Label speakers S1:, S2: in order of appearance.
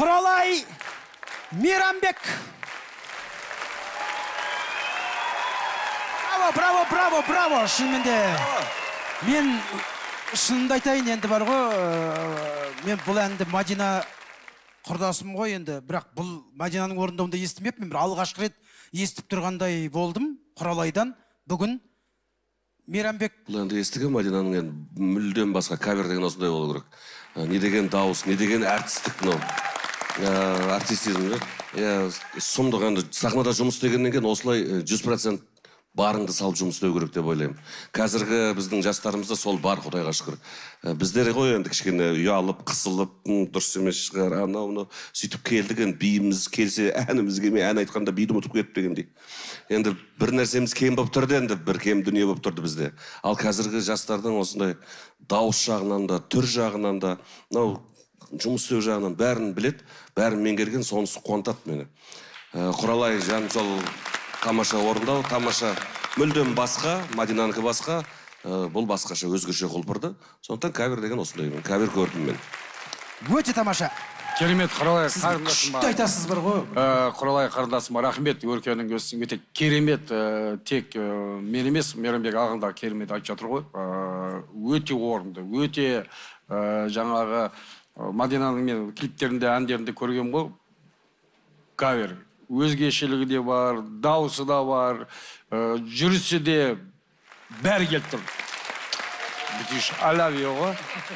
S1: Құралай Мейрамбек. Браво. Шынымен де мен шынымды айтайын, енді бар ғой, мен бұл әнді Мадина құрдасым ғой енді, бірақ бұл Мадинаның орындауында естімеппін. Бір алғашқы рет естіп тұрғандай болдым Құралайдан. Бүгін Мейрамбек.
S2: Бұл әнді естіген Мадинаның мүлдем басқа, кавер деген осындай болу керек. Не деген дауыс, не деген әртістік, артистизм. Сұмдық әнді сахнада жұмыс істегеннен кейін осылай 100% барыңды салып жұмыс істеу керек деп ойлаймын. Қазіргі біздің жастарымызда сол бар, Құдайға шүкір. Біздер ғой енді кішкене ұялып, қысылып, дұрыс емес шығар, анау сөйтіп келдік, енді биіміз келсе, әніміз келмей, ән айтқанда биді ұмытып кетіп дегендей. Енді бір нәрсеміз кем болып тұрды, енді бір кем дүние болып тұрды бізде. Ал қазіргі жастардың осындай дауыс жағынан да, түр жағынан да, жұмыс істеу жағынан бәрін білет, бәрін меңгерген, сонысы қуантады мені. Құралай жан сол тамаша орындау, тамаша, мүлдем басқа, Мадинанікі басқа, бұл басқаша, өзгеше құлпырды. Сондықтан кавер деген осындай, кавер көрдім мен.
S1: Өте тамаша.
S3: Керемет, Құралай қарындасым бар.
S1: Күшті айтасыз бар ғой.
S3: Құралай қарындасым бар, рахмет, өркенің өссің өте керемет, тек мен емес, Мейрамбек ағында керемет айтып жатыр ғой. Өте орынды, өте жаңағы Мадинаның мен клиптерінде, әндерінде көрген ғой, кавер. Өзгешелігі де бар, дауысы да бар, жүрісі де бәрі келіп тұр. Бітіш, I love you ғой.